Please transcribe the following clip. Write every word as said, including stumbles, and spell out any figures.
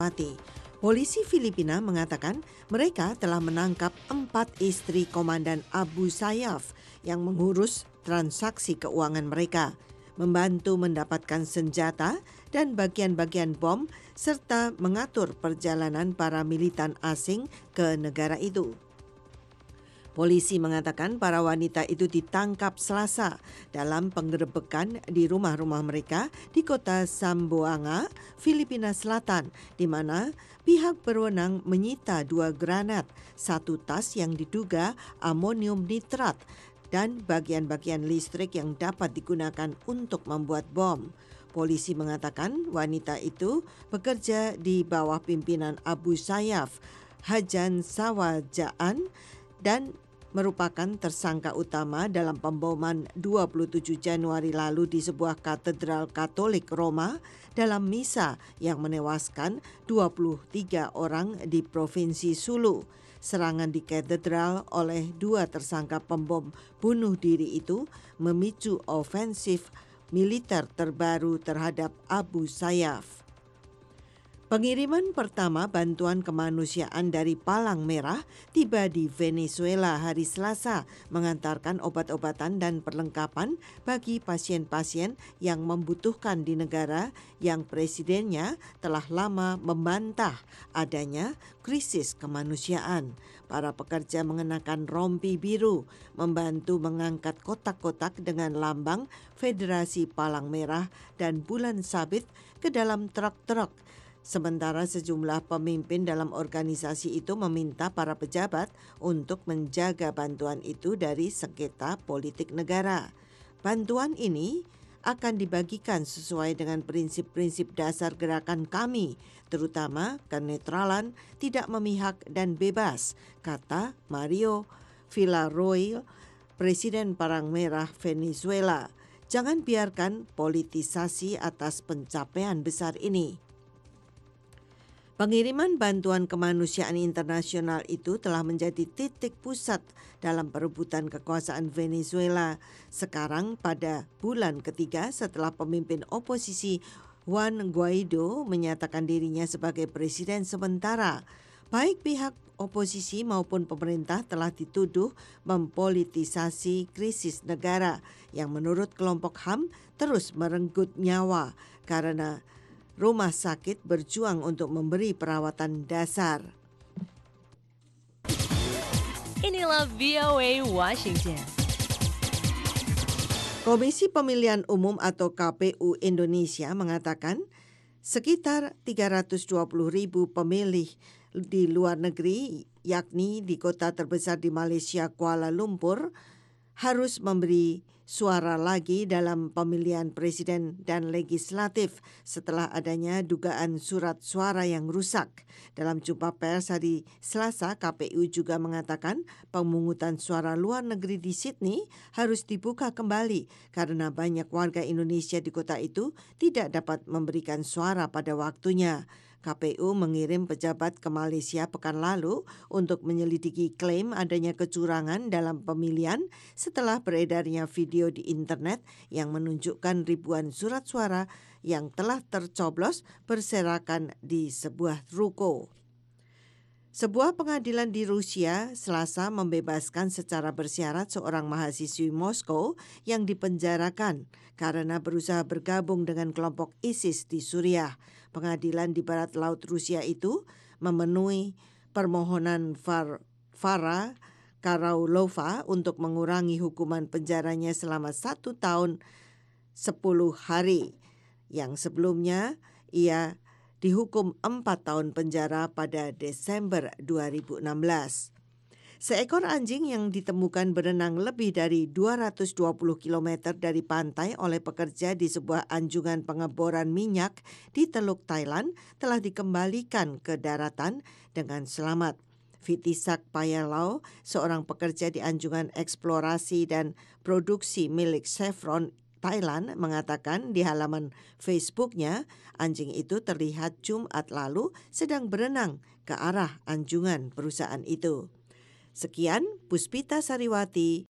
Mati. Polisi Filipina mengatakan mereka telah menangkap empat istri Komandan Abu Sayyaf yang mengurus transaksi keuangan mereka, membantu mendapatkan senjata dan bagian-bagian bom, serta mengatur perjalanan para militan asing ke negara itu. Polisi mengatakan para wanita itu ditangkap Selasa dalam penggerebekan di rumah-rumah mereka di kota Zamboanga, Filipina Selatan, di mana pihak berwenang menyita dua granat, satu tas yang diduga amonium nitrat, dan bagian-bagian listrik yang dapat digunakan untuk membuat bom. Polisi mengatakan wanita itu bekerja di bawah pimpinan Abu Sayyaf, Hajan Sawajaan, dan merupakan tersangka utama dalam pemboman dua puluh tujuh Januari lalu di sebuah katedral Katolik Roma dalam misa yang menewaskan dua puluh tiga orang di Provinsi Sulu. Serangan di katedral oleh dua tersangka pembom bunuh diri itu memicu ofensif militer terbaru terhadap Abu Sayyaf. Pengiriman pertama bantuan kemanusiaan dari Palang Merah tiba di Venezuela hari Selasa, mengantarkan obat-obatan dan perlengkapan bagi pasien-pasien yang membutuhkan di negara yang presidennya telah lama membantah adanya krisis kemanusiaan. Para pekerja mengenakan rompi biru, membantu mengangkat kotak-kotak dengan lambang Federasi Palang Merah dan bulan sabit ke dalam truk-truk. Sementara sejumlah pemimpin dalam organisasi itu meminta para pejabat untuk menjaga bantuan itu dari sengketa politik negara. Bantuan ini akan dibagikan sesuai dengan prinsip-prinsip dasar gerakan kami, terutama kenetralan, tidak memihak, dan bebas, kata Mario Villarroel, Presiden Palang Merah Venezuela. Jangan biarkan politisasi atas pencapaian besar ini. Pengiriman bantuan kemanusiaan internasional itu telah menjadi titik pusat dalam perebutan kekuasaan Venezuela sekarang pada bulan ketiga setelah pemimpin oposisi Juan Guaido menyatakan dirinya sebagai presiden sementara. Baik pihak oposisi maupun pemerintah telah dituduh mempolitisasi krisis negara yang menurut kelompok H A M terus merenggut nyawa karena rumah sakit berjuang untuk memberi perawatan dasar. Inilah V O A Washington. Komisi Pemilihan Umum atau K P U Indonesia mengatakan sekitar tiga ratus dua puluh ribu pemilih di luar negeri, yakni di kota terbesar di Malaysia, Kuala Lumpur, harus memberi suara lagi dalam pemilihan presiden dan legislatif setelah adanya dugaan surat suara yang rusak. Dalam jumpa pers hari Selasa, K P U juga mengatakan pemungutan suara luar negeri di Sydney harus dibuka kembali karena banyak warga Indonesia di kota itu tidak dapat memberikan suara pada waktunya. K P U mengirim pejabat ke Malaysia pekan lalu untuk menyelidiki klaim adanya kecurangan dalam pemilihan setelah beredarnya video di internet yang menunjukkan ribuan surat suara yang telah tercoblos berserakan di sebuah ruko. Sebuah pengadilan di Rusia Selasa membebaskan secara bersyarat seorang mahasiswi Moskow yang dipenjarakan karena berusaha bergabung dengan kelompok ISIS di Suriah. Pengadilan di barat laut Rusia itu memenuhi permohonan Far, Farah Karaulova untuk mengurangi hukuman penjaranya selama satu tahun sepuluh hari. Yang sebelumnya ia dihukum empat tahun penjara pada Desember dua ribu enam belas. Seekor anjing yang ditemukan berenang lebih dari dua ratus dua puluh kilometer dari pantai oleh pekerja di sebuah anjungan pengeboran minyak di Teluk Thailand telah dikembalikan ke daratan dengan selamat. Vitisak Payalau, seorang pekerja di anjungan eksplorasi dan produksi milik Chevron Thailand, mengatakan di halaman Facebooknya anjing itu terlihat Jumat lalu sedang berenang ke arah anjungan perusahaan itu. Sekian, Puspita Sariwati,